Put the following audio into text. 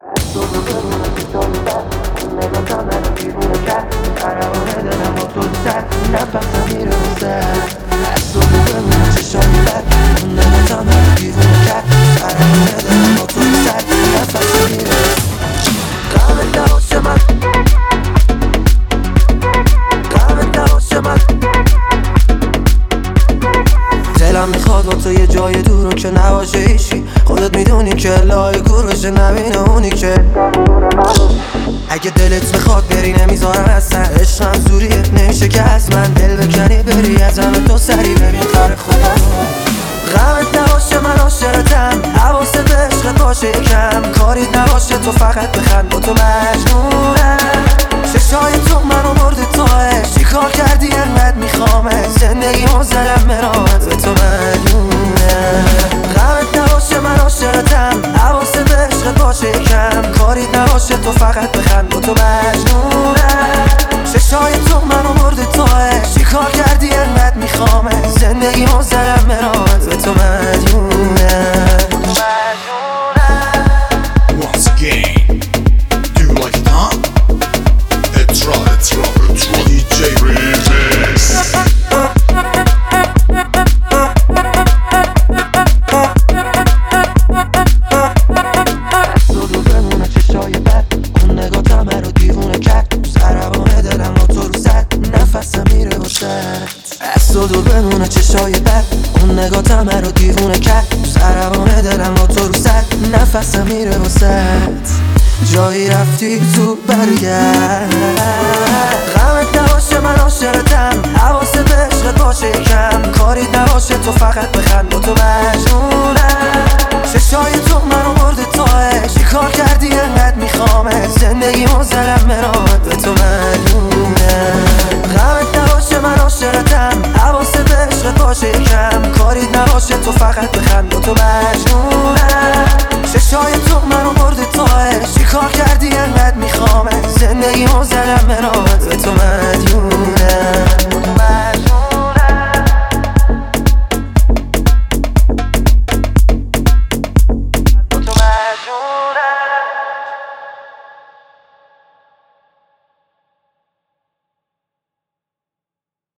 دلم میخواد با تو یه جای دورو که نباشه هیچی. خودت میدونی که لای کوروش نبینه اونی که اگه دلت بخواد بری نمیذارم اصلا. عشقم زوریه نمیشه که از من دل بکنی بری از همه تو سری ببین کار خدا. غمت نباشه من عاشقتم، حواست به عشقت باشه یکم. کاریت نباشه تو فقط بخند با تو مجنونم. چشای تو منو برده تاش، چی کار کردی انقدر میخوامه. زندگی مزدلم مرامت به تو مجنونم. غمت نباشه من عاشقتم، حواست به عشقت باشه یکم. کاریت نباشه تو فقط بخند با تو مجنونم. چشای تو منو برده تاش، چی کار کردی انقدر میخوامه. زندگی مزدلم مرامت به تو مجنونم. Once again, do you like it, huh? It's right, DJ Remix. دو بمونه چشای بد، اون نگات همه رو دیوونه کرد. سربانه دلم و تو رو زد، نفسم میره واسد. از تو دور بمونه چشای بد، اون نگات همه رو دیوونه کرد. سربانه دلم و تو رو زد، نفسم میره واسد. جایی رفتی تو برگرد. غمت نباشه من عاشقتم، حواست به عشقت باشه یکم. کاریت نباشه تو فقط بخند با تو مجنونم. چشای تو منو برده تاش، چی کار کردی انقدر میخوامه. زندگی مزدلم مرامت به تو مجنونم. غمت نباشه من عاشقتم، حواست به عشقت باشه یکم. کاریت نباشه تو فقط بخند با تو مجنونم. چشای تو منو برده تاش، چی کار کردی انقدر میخوامه.